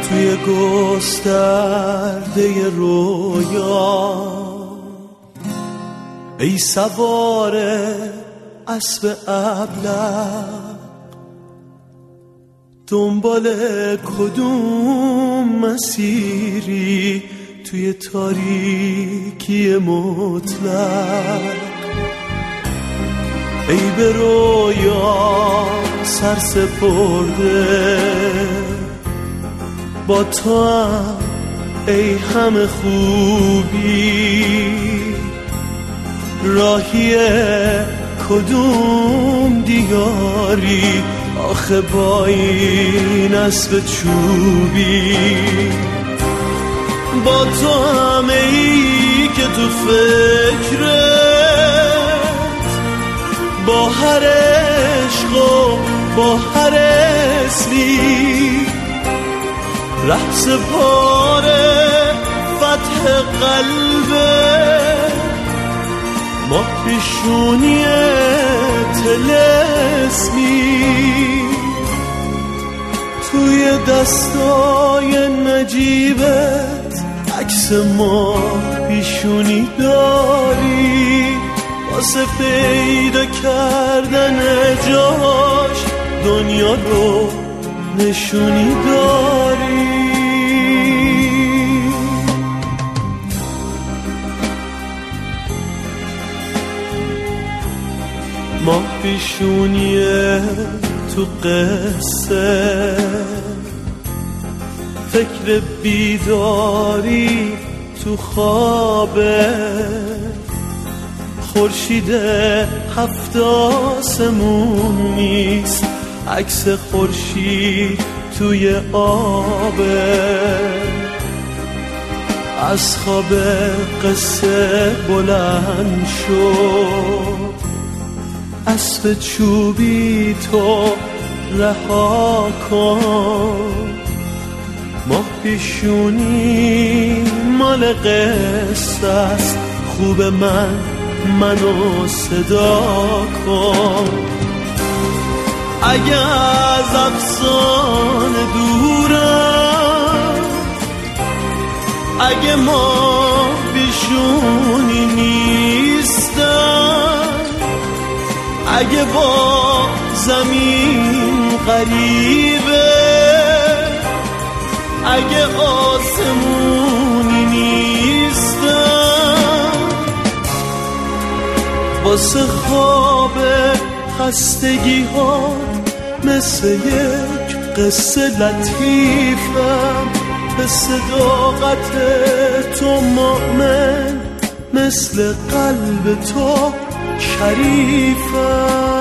توی گسترده رویا، ای سوار اسب ابلق، دنبال کدوم مسیری توی تاریکی مطلق؟ ای به رویا سر سپرده، با تو هم ای همه خوبی، راهی کدوم دیاری آخه با این اسب چوبی؟ با تو همه ای که تو فکرت، با هر عشق و با هر اسمی، رقص پاره فتح قلبه، ما پیشونی طلسمی، توی دستای نجیبت عکس ما پیشونی داری، واسه پیدا کردن جاش دنیا رو نشونی داری. ما پیشونیه تو قصه، فکر بیداری تو خوابه، خورشید هفت آسمون نیست، عکس خورشید توی آبه، از خواب قصه بلند شد، اسب چوبی تو رها کن، ما پیشونی مال قصه است، خوب منو صدا کن. اگه از افسانه دورم، اگه ما پیشونی نیستم، اگه با زمین غریبه، اگه آسمونی نیستم، واسه خواب خستگی ها مثل یک قصه لطیفم، به صداقت تو مؤمن، مثل قلب تو شریفم.